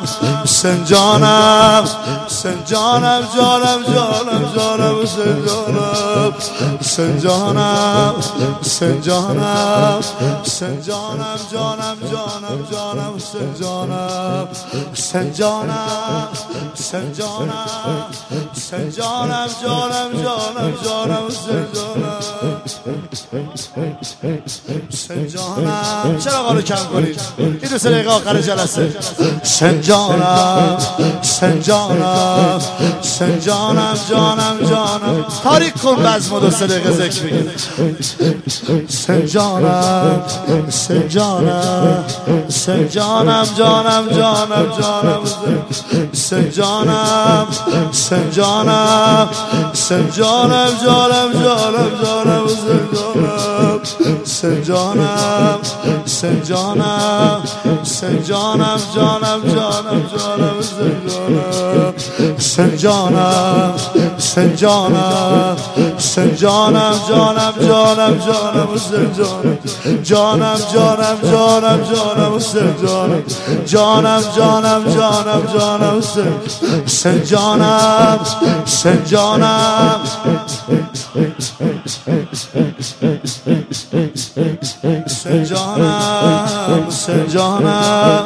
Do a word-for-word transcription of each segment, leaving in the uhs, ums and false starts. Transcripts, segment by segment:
حسین جانم حسین جانم جانم جانم جانم حسین جانم حسین جانم حسین جانم حسین جانم جانم جانم جانم حسین جانم حسین جانم حسین جانم حسین جانم جانم جانم جانم حسین جانم حسین جانم. چرا قالو کم کنید؟ این دو سه دقیقه آخر جلسه. حسین جانم حسین جانم حسین جانم جانم جانم. تاریک کن بزم و دو سه دقیقه ذکر بگید. حسین جانم حسین جانم حسین جانم جانم جانم جانم حسین جانم حسین جانم حسین جانم جانم جانم جانم حسین جانم حسین جانم حسین جانم جانم جانم جانم حسین جانم حسین جانم حسین جانم جانم جانم جانم حسین جانم جانم جانم جانم حسین جانم جانم جانم جانم جانم حسین جانم حسین جانم. حسین جانم حسین جانم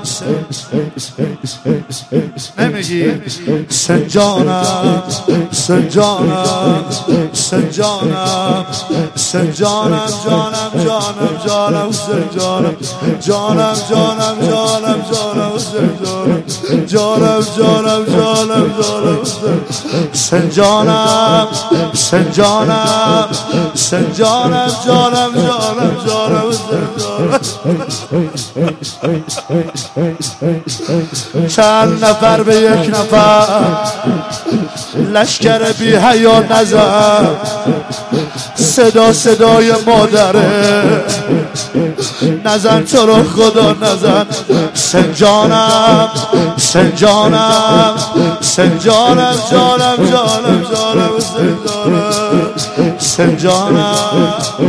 نمیگی؟ حسین جانم حسین جانم حسین جانم حسین جانم جانم جانم جانم حسین جانم جانم جانم جانم جانم حسین جانم جانم جانم جانم جانم حسین جانم حسین جانم حسین جانم جانم جانم جانم چند نفر به یک نفر لشکر بی حیا نزن، صدا صدای مادره نزن تو رو خدا نزن. حسین جانم حسین جانم حسین جانم جانم جانم جانم حسین جانم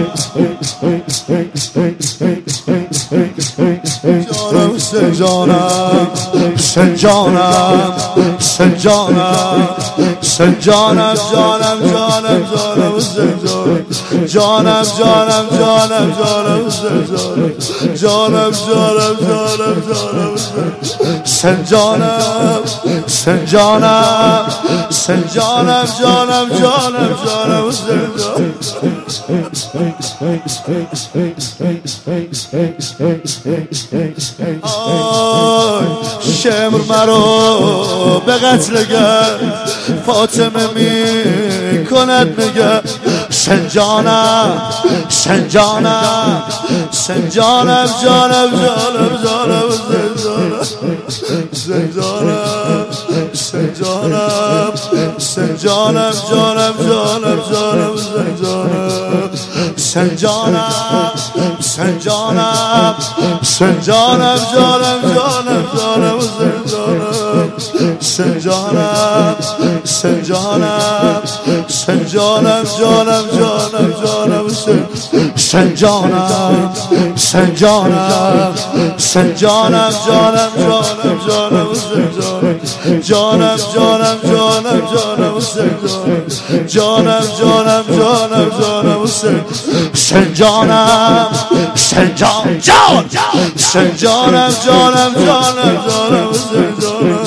حسین جانم حسین جانم حسین جانم حسین جانم جانم جانم جانم حسین جانم جانم جانم جانم حسین جانم جانم جانم جانم حسین جانم حسین جانم حسین جانم جانم جانم جانم حسین آی شمر مرا به قتل گر فاطمه می کند نگر. حسین جانم حسین جانم حسین جانم جانم جانم جانم حسین جانم حسین جانم حسین جانم جانم جانم جانم حسین جانم حسین جانم حسین جانم جانم جانم جانم حسین جانم حسین جانم حسین جانم جانم جانم جانم حسین جانم حسین جانم حسین جانم جانم جانم جانم جانم جانم جانم جانم جانم جانم جانم جانم حسین جانم حسین جان جان حسین جانم جانم جانم جانم حسین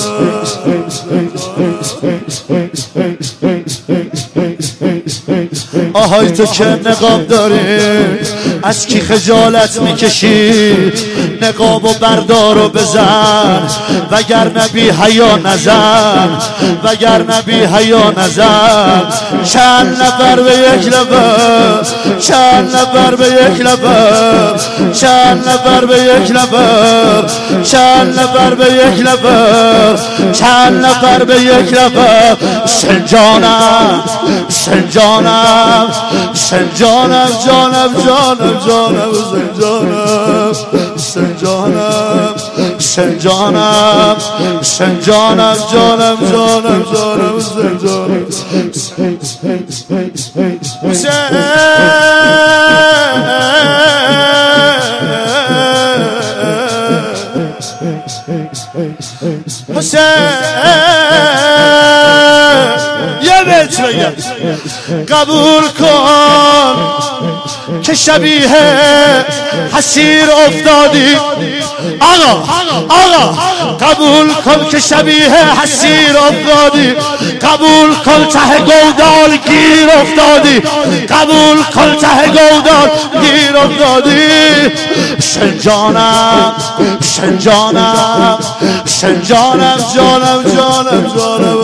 آهای تو که نقاب داری از کی خجالت میکشی؟ نقاب و بردار و بزن وگر نبی حیا نزن وگر نبی حیا نزن. چند نفر به یک لبه چند نفر به یک لبه چند نفر به یک لبه چند نفر به یک لبه چند نفر به یک لبه. حسین جانم حسین جانم حسین جانم جانم جانم جانم حسین جانم حسین جانم حسین جانم جانم جانم جانم حسین جانم حسین حسین یه بیت بگم قبول کن که شبیه حسیر افتادی آقا آقا قبول کن که شبیه حسیر افتادی قبول کن ته گودال گیر افتادی قبول کن ته گودال گیر افتادی شنجانم شنجانم شنجانم جانم جانم جانم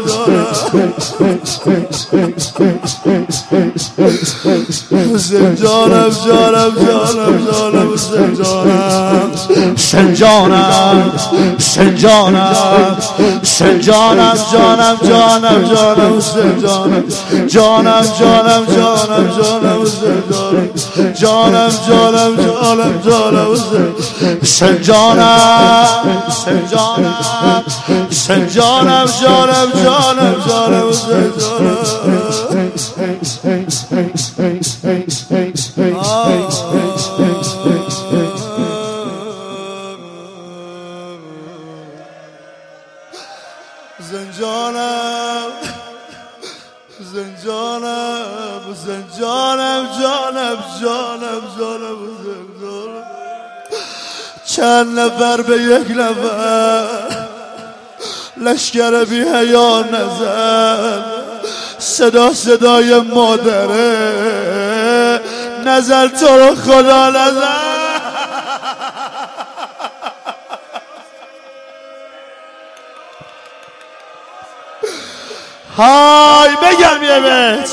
شنجانم جانم جانم جانم شنجانم شنجانم شنجانم شنجانم جانم جانم جانم شنجانم جانم جانم جانم جانم شنجانم جانم جانم جانم جانم شنجانم شنجانم شنجانم جانم جانم جانم شنجانم زنجانم زنجانم زنجانم جانم جانم جانم زنجانم چند نفر به یک نفر لشکر بی حیا نزد صدا صدای مادره نزل تو رو خدا نزل های بگم یه بیت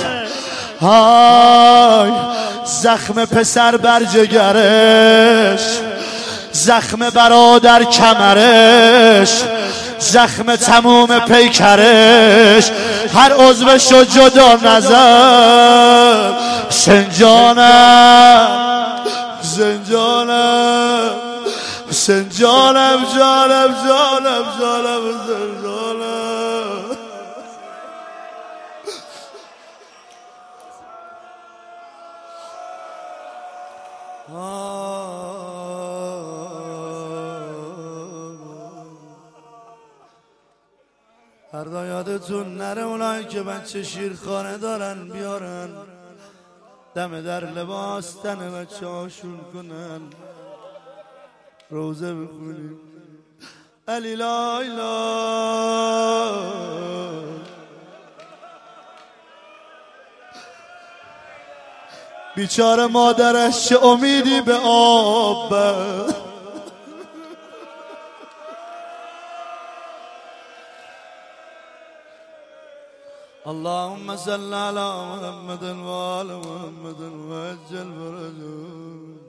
های زخم پسر بر جگرش زخم برادر کمرش زخم تموم پیکرش هر عضوشو جدا نزد شنجانم زنجانم شنجانم جانم جانم جانم زنجانم فردا یادتون نره اونایی که بچه شیرخانه دارن بیارن دم در لباس تن بچه هاشون کنن روزه بخونیم علی لایلا بیچاره مادرش چه امیدی به آب اللهم صل على محمد وآل محمد وعجل فرجهم